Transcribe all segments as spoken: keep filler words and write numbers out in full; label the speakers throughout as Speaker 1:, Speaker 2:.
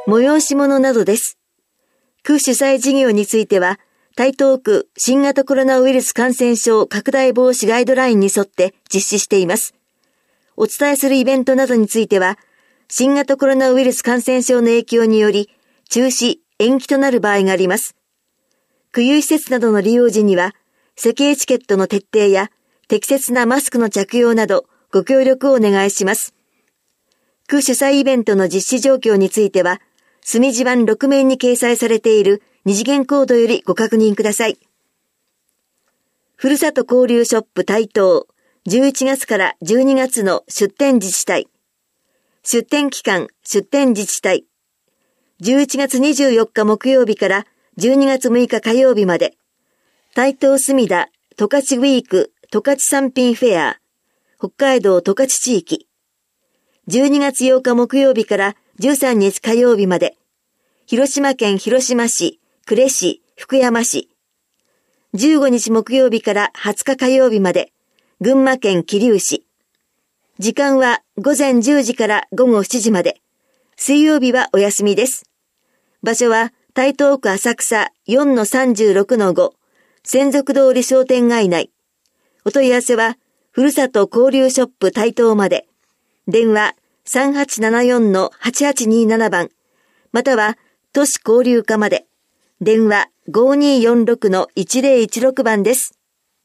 Speaker 1: 催し物などです。区主催事業については、台東区新型コロナウイルス感染症拡大防止ガイドラインに沿って実施しています。お伝えするイベントなどについては、新型コロナウイルス感染症の影響により、中止、延期となる場合があります。区有施設などの利用時には、席エチケットの徹底や適切なマスクの着用などご協力をお願いします。区主催イベントの実施状況については、隅地版ろく面に掲載されている二次元コードよりご確認ください。ふるさと交流ショップ台東、じゅういちがつからじゅうにがつの出店自治体。出店期間、出店自治体。じゅういちがつにじゅうよっか木曜日からじゅうにがつむいか火曜日まで、台東隅田十勝ウィーク十勝産品フェア、北海道十勝地域。じゅうにがつようか木曜日からじゅうさんにち火曜日まで、広島県広島市、呉市、福山市。じゅうごにち木曜日からはつか火曜日まで、群馬県桐生市。時間はごぜんじゅうじからごごしちじまで。水曜日はお休みです。場所は台東区浅草 よんのさんじゅうろくのご、専属通り商店街内。お問い合わせは、ふるさと交流ショップ台東まで。電話 さんはちななよんのはちはちになな 番、または都市交流課まで。電話 ごにーよんろくのいちぜろいちろく 番です。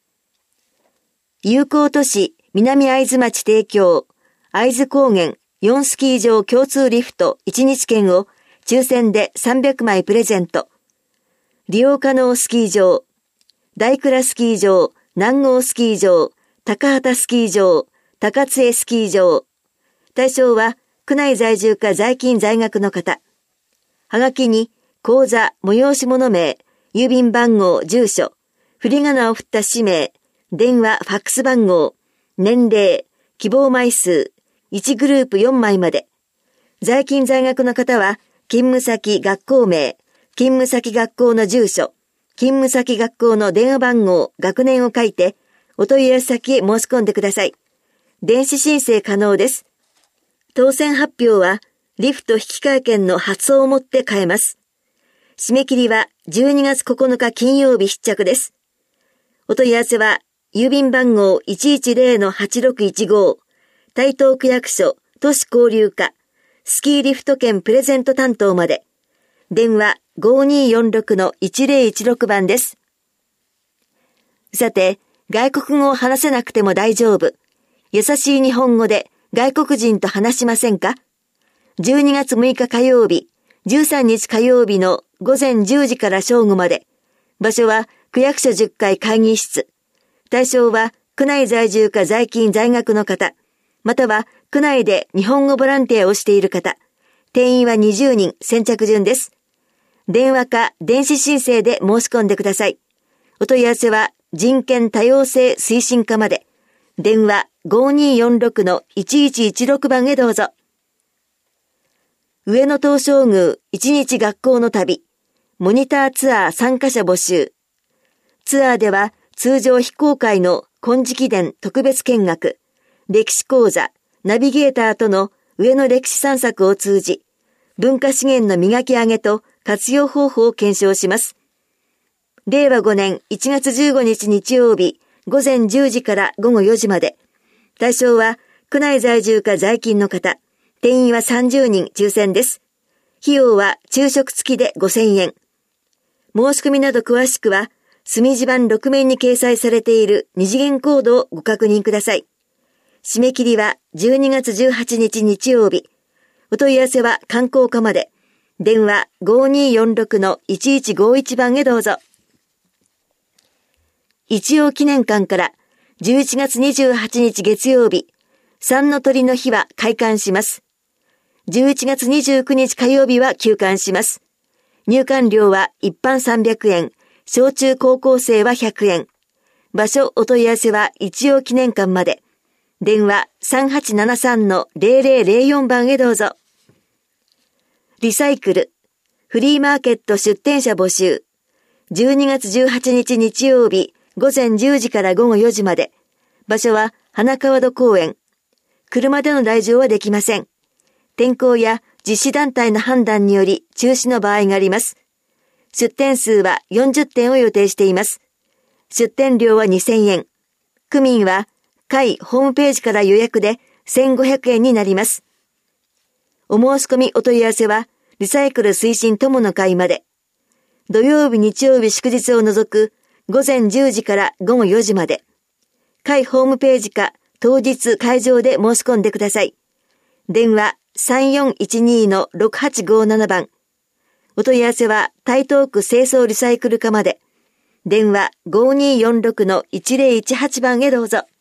Speaker 1: 友好都市南会津町提供、会津高原よんスキー場共通リフトいちにち券を抽選でさんびゃくまいプレゼント。利用可能スキー場、大倉スキー場、南郷スキー場、高畑スキー場、高津江スキー場。対象は区内在住か在勤在学の方。はがきに口座、催し物名、郵便番号、住所、振り仮名を振った氏名、電話、ファックス番号、年齢、希望枚数、いちグループよんまいまで。在勤在学の方は、勤務先学校名、勤務先学校の住所、勤務先学校の電話番号、学年を書いて、お問い合わせ先へ申し込んでください。電子申請可能です。当選発表は、リフト引換券の発送をもって変えます。締め切りはじゅうにがつここのか金曜日必着です。お問い合わせは、郵便番号 いちいちぜろのはちろくいちご、台東区役所都市交流課スキーリフト券プレゼント担当まで。電話 ごにーよんろくのいちぜろいちろく 番です。さて、外国語を話せなくても大丈夫。優しい日本語で外国人と話しませんか？じゅうにがつむいか火曜日、じゅうさんにち火曜日のごぜんじゅうじから正午まで。場所は区役所じゅっかい会議室。対象は区内在住か在勤在学の方、または区内で日本語ボランティアをしている方。定員はにじゅうにん、先着順です。電話か電子申請で申し込んでください。お問い合わせは人権多様性推進課まで。電話 ごにーよんろくのいちいちいちろく 番へどうぞ。上野東照宮一日学校の旅、モニターツアー参加者募集。ツアーでは通常非公開の金色殿特別見学、歴史講座、ナビゲーターとの上野歴史散策を通じ、文化資源の磨き上げと活用方法を検証します。れいわごねんいちがつじゅうごにち日曜日、ごぜんじゅうじからごごよじまで。対象は区内在住か在勤の方。定員はさんじゅうにん抽選です。費用は昼食付きでごせんえん。申し込みなど詳しくは、隅地版ろく面に掲載されている二次元コードをご確認ください。締め切りはじゅうにがつじゅうはちにち日曜日。お問い合わせは観光課まで。電話 ごにーよんろくのいちいちごいち 番へどうぞ。一応記念館からじゅういちがつにじゅうはちにち月曜日、三の鳥の日は開館します。じゅういちがつにじゅうくにち火曜日は休館します。入館料は一般さんびゃくえん、小中高校生はひゃくえん。場所お問い合わせは一応記念館まで。電話 さんはちななさんのぜろぜろぜろよん 番へどうぞ。リサイクル、フリーマーケット出店者募集。じゅうにがつじゅうはちにち日曜日、ごぜんじゅうじからごごよじまで。場所は花川戸公園。車での来場はできません。 天候や実施団体の判断により中止の場合があります。出店数はよんじゅってんを予定しています。出店料はにせんえん。区民は会ホームページから予約でせんごひゃくえんになります。お申し込みお問い合わせはリサイクル推進友の会まで。土曜日日曜日祝日を除くごぜんじゅうじからごごよじまで。会ホームページか当日会場で申し込んでください。電話 さんよんいちに のろくはちごなな 番。お問い合わせは台東区清掃リサイクル課まで。電話 ごにーよんろく のいちぜろいちはち 番へどうぞ。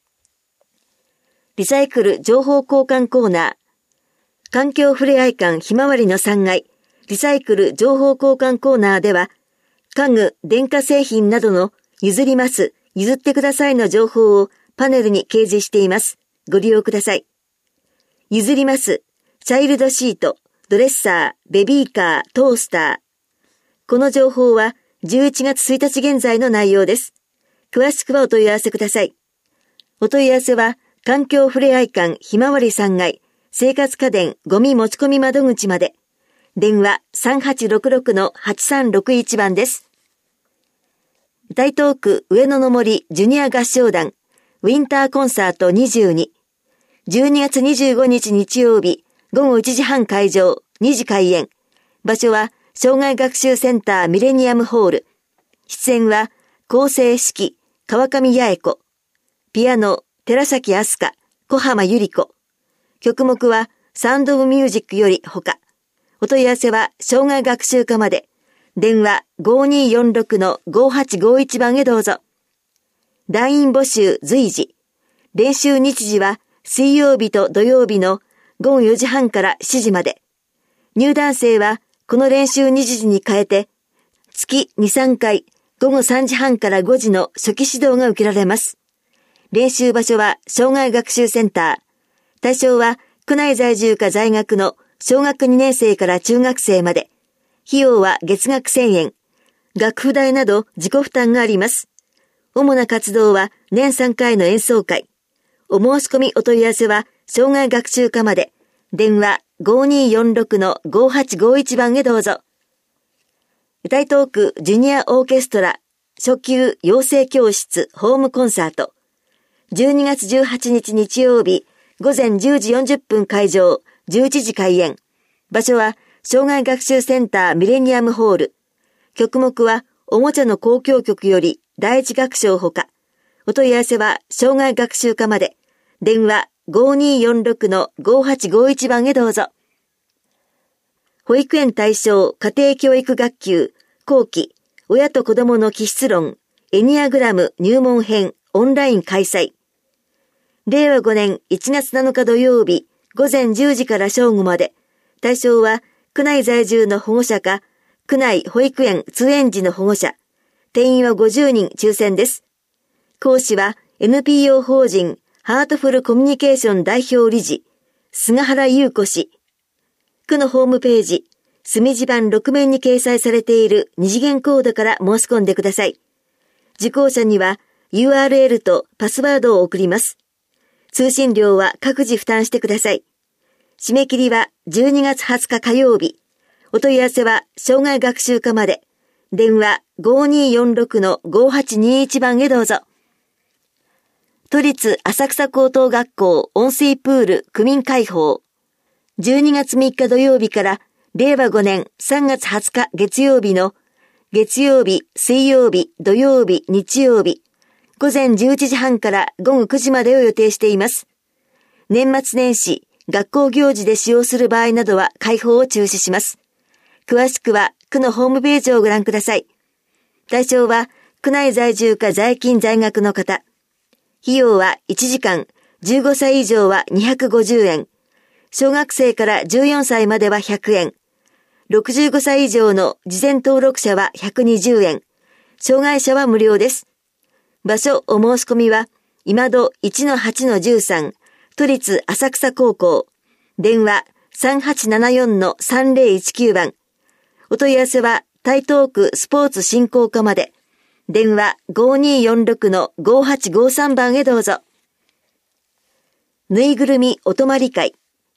Speaker 1: リサイクル情報交換コーナー。環境ふれあい館ひまわりのさんがい、リサイクル情報交換コーナーでは、家具、電化製品などの譲ります、譲ってくださいの情報をパネルに掲示しています。ご利用ください。譲ります、チャイルドシート、ドレッサー、ベビーカー、トースター。この情報はじゅういちがつついたち現在の内容です。詳しくはお問い合わせください。お問い合わせは、環境ふれあい館ひまわりさんがい、生活家電ゴミ持ち込み窓口まで。電話 さんはちろくろく のはちさんろくいち 番です。台東区上野の森ジュニア合唱団ウィンターコンサートにじゅうに。じゅうにがつにじゅうごにち日曜日ごごいちじはん会場にじ開演。場所は障害学習センターミレニアムホール。出演は構成式川上八重子。ピアノ寺崎飛鳥小浜百合子。曲目はサウンドオブミュージックより他。お問い合わせは障害学習課まで。電話 ごにーよんろく のごはちごいち 番へどうぞ。団員募集随時。練習日時は水曜日と土曜日のごごよじはんからしちじまで。入団生はこの練習日時に変えて、月に、さんかいごごさんじはんからごじの初期指導が受けられます。練習場所は障害学習センター。対象は区内在住か在学の小学にねん生から中学生まで。費用は月額せんえん。学費代など自己負担があります。主な活動は年さんかいの演奏会。お申し込みお問い合わせは障害学習課まで。電話 ごにーよんろく のごはちごいち 番へどうぞ。台東区ジュニアオーケストラ初級養成教室ホームコンサート。じゅうにがつじゅうはちにち日曜日ごぜんじゅうじよんじゅっぷん会場じゅういちじ開演。場所は障害学習センターミレニアムホール。曲目はおもちゃの交響曲より第一楽章ほか。お問い合わせは障害学習課まで。電話 ごにーよんろく のごはちごいち 番へどうぞ。保育園対象家庭教育学級後期親と子供の気質論エニアグラム入門編オンライン開催。れいわごねんいちがつなのか土曜日ごぜんじゅうじから正午まで。対象は区内在住の保護者か区内保育園通園児の保護者。定員はごじゅうにん抽選です。講師は エヌピーオー 法人ハートフルコミュニケーション代表理事菅原優子氏。区のホームページ隅地版ろくめんに掲載されている二次元コードから申し込んでください。受講者には ユーアールエル とパスワードを送ります。通信料は各自負担してください。締め切りはじゅうにがつはつか火曜日。お問い合わせは障害学習課まで。電話 ごにーよんろく のごはちにいち 番へどうぞ。都立浅草高等学校温水プール区民開放。じゅうにがつみっか土曜日かられいわごねんさんがつはつか月曜日の月曜日、水曜日、土曜日、日曜日。ごぜんじゅういちじはんからごごくじまでを予定しています。年末年始、学校行事で使用する場合などは開放を中止します。詳しくは区のホームページをご覧ください。対象は区内在住か在勤在学の方。費用はいちじかん、じゅうごさい以上はにひゃくごじゅうえん。小学生からじゅうよんさいまではひゃくえん。ろくじゅうごさい以上の事前登録者はひゃくにじゅうえん。障害者は無料です。場所お申し込みは今戸 いちのはちのじゅうさん 都立浅草高校。電話 さんはちななよんのさんぜろいちきゅう 番。お問い合わせは台東区スポーツ振興課まで。電話 ごにーよんろく のごはちごさん 番へどうぞ。ぬいぐるみお泊まり会。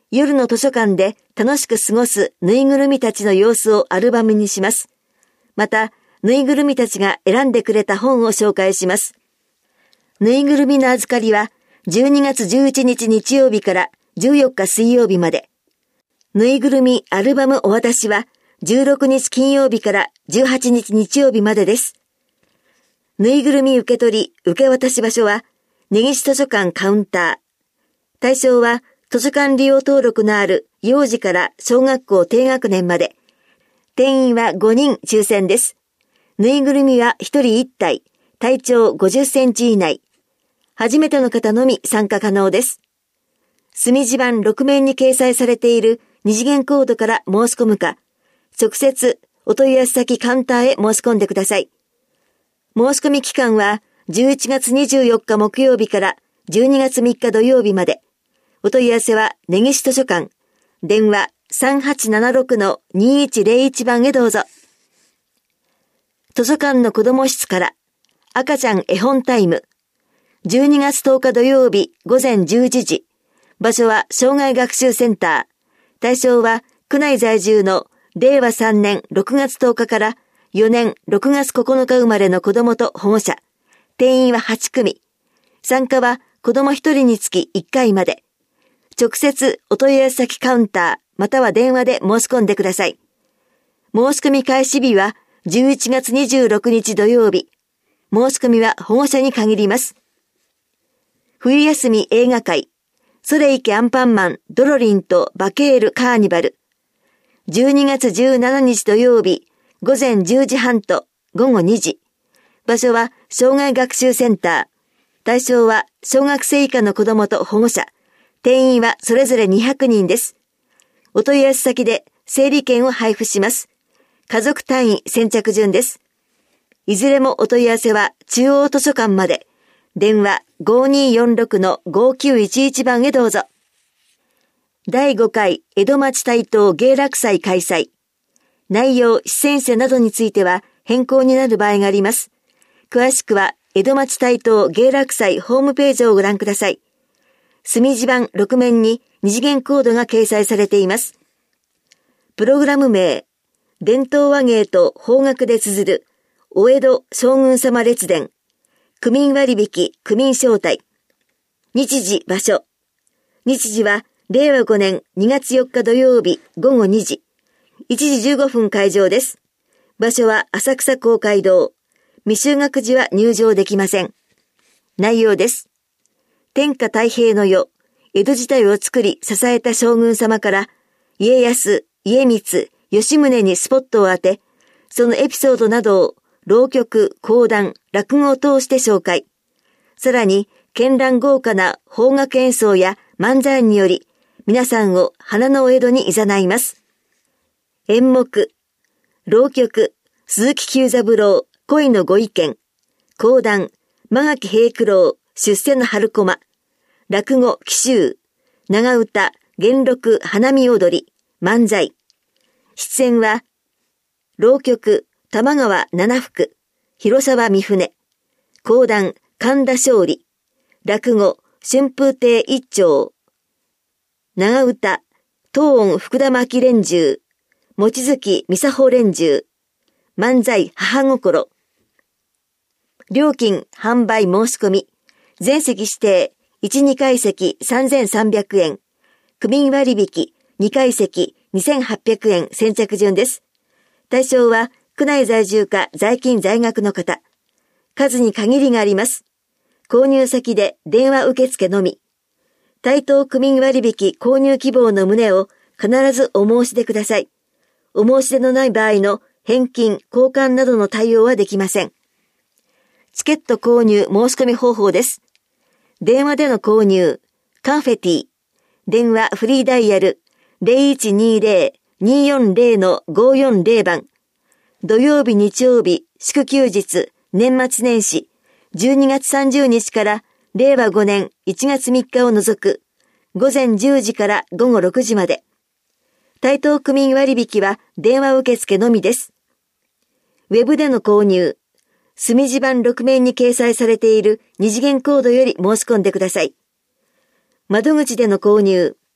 Speaker 1: 夜の図書館で楽しく過ごすぬいぐるみたちの様子をアルバムにします。また、ぬいぐるみたちが選んでくれた本を紹介します。ぬいぐるみの預かりはじゅうにがつじゅういちにち日曜日からじゅうよっか水曜日まで。ぬいぐるみアルバムお渡しはじゅうろくにち金曜日からじゅうはちにち日曜日までです。ぬいぐるみ受け取り受け渡し場所は根岸図書館カウンター。対象は図書館利用登録のある幼児から小学校低学年まで。定員はごにん抽選です。ぬいぐるみはひとりいったい、体長ごじゅっセンチ以内。初めての方のみ参加可能です。墨字版ろくめんに掲載されている二次元コードから申し込むか、直接お問い合わせ先カウンターへ申し込んでください。申し込み期間はじゅういちがつにじゅうよっか木曜日からじゅうにがつみっか土曜日まで。お問い合わせは根岸図書館、電話 さんはちななろくのにいちぜろいち 番へどうぞ。図書館の子ども室から赤ちゃん絵本タイム。じゅうにがつとおか土曜日午前じゅうじじ。場所は障害学習センター。対象は区内在住のれいわさんねんろくがつとおかからよねんろくがつここのか生まれの子どもと保護者。定員ははちくみ。参加は子どもひとりにつきいっかいまで。直接お問い合わせ先カウンターまたは電話で申し込んでください。申し込み開始日はじゅういちがつにじゅうろくにち土曜日。申し込みは保護者に限ります。冬休み映画会、それいけアンパンマン、ドロリンとバケールカーニバル。じゅうにがつじゅうしちにち土曜日、午前じゅうじはんとごごにじ。場所は障害学習センター。対象は小学生以下の子どもと保護者。定員はそれぞれにひゃくにんです。お問い合わせ先で整理券を配布します。家族単位先着順です。いずれもお問い合わせは中央図書館まで。電話 ごにーよんろくのごきゅういちいち 番へどうぞ。だいごかい江戸町台東芸楽祭開催。内容、出演者などについては変更になる場合があります。詳しくは江戸町台東芸楽祭ホームページをご覧ください。墨字版ろくめんに二次元コードが掲載されています。プログラム名、伝統話芸と邦楽で綴るお江戸将軍様列伝、区民割引区民招待、日時場所、日時はれいわごねんにがつよっか土曜日ごごにじ、いちじじゅうごふん開場です。場所は浅草公会堂、未就学児は入場できません。内容です。天下太平の世、江戸時代を作り支えた将軍様から、家康、家光、吉宗にスポットを当て、そのエピソードなどを浪曲、講談、落語を通して紹介。さらに、絢爛豪華な邦楽演奏や漫才により、皆さんを花のお江戸に誘います。演目、浪曲、鈴木久三郎、恋のご意見、講談、間垣平九郎、出世の春駒、落語、紀州、長唄、元禄、花見踊り、漫才。出演は、浪曲、玉川七福、広沢三船、講談、神田勝利、落語、春風亭一朝、長唄、東音福田巻連中、望月美佐穂連中、漫才母心。料金、販売申し込み、全席指定、いち、にかい席さんぜんさんびゃくえん、区民割引、にかい席にせんはっぴゃくえん先着順です。対象は、区内在住か在勤在学の方。数に限りがあります。購入先で電話受付のみ。台東区民割引購入希望の旨を必ずお申し出ください。お申し出のない場合の返金、交換などの対応はできません。チケット購入申し込み方法です。電話での購入、カンフェティ、電話フリーダイヤル ゼロいちにゼロ にーよんゼロのごーよんゼロ 番、土曜日日曜日、祝休日、年末年始、じゅうにがつさんじゅうにちかられいわごねんいちがつみっかを除く、午前じゅうじからごごろくじまで。台東区民割引は電話受付のみです。ウェブでの購入、墨字版ろくめんに掲載されている二次元コードより申し込んでください。窓口での購入、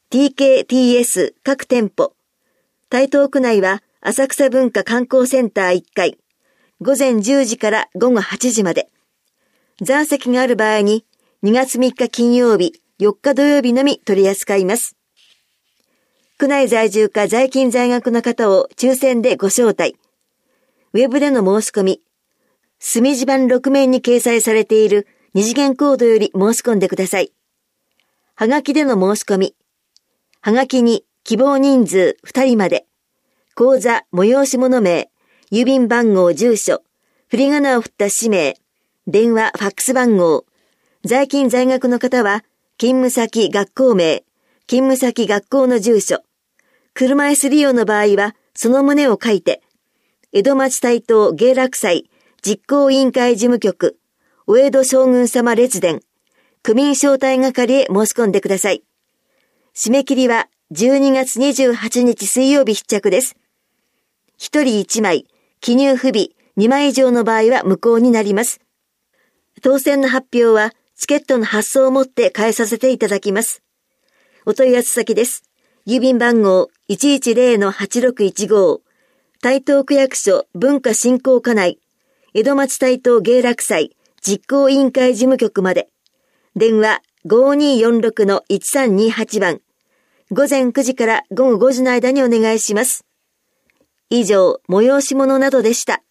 Speaker 1: ティーケーティーエス 各店舗。台東区内は浅草文化観光センターいっかい、午前じゅうじから午後はちじまで。残席がある場合ににがつみっか金曜日、よっか土曜日のみ取り扱います。区内在住か在勤在学の方を抽選でご招待。ウェブでの申し込み、墨字版ろく面に掲載されている二次元コードより申し込んでください。はがきでの申し込み。はがきに希望人数ふたりまで。口座、催し物名、郵便番号、住所、振り仮名を振った氏名、電話、ファックス番号。在勤在学の方は、勤務先、学校名、勤務先、学校の住所。車椅子利用の場合は、その旨を書いて、江戸町台東芸楽祭実行委員会事務局、お江戸将軍様列伝、区民招待係へ申し込んでください。締め切りはじゅうにがつにじゅうはちにち水曜日必着です。ひとりいちまい、記入不備にまい以上の場合は無効になります。当選の発表はチケットの発送をもって返させていただきます。お問い合わせ先です。郵便番号 いちいちゼロのはちろくいちご、台東区役所文化振興課内、江戸町台東芸楽祭実行委員会事務局まで。電話 ごにーよんろくのいちさんにはち 番。午前くじから午後ごじの間にお願いします。以上、催し物などでした。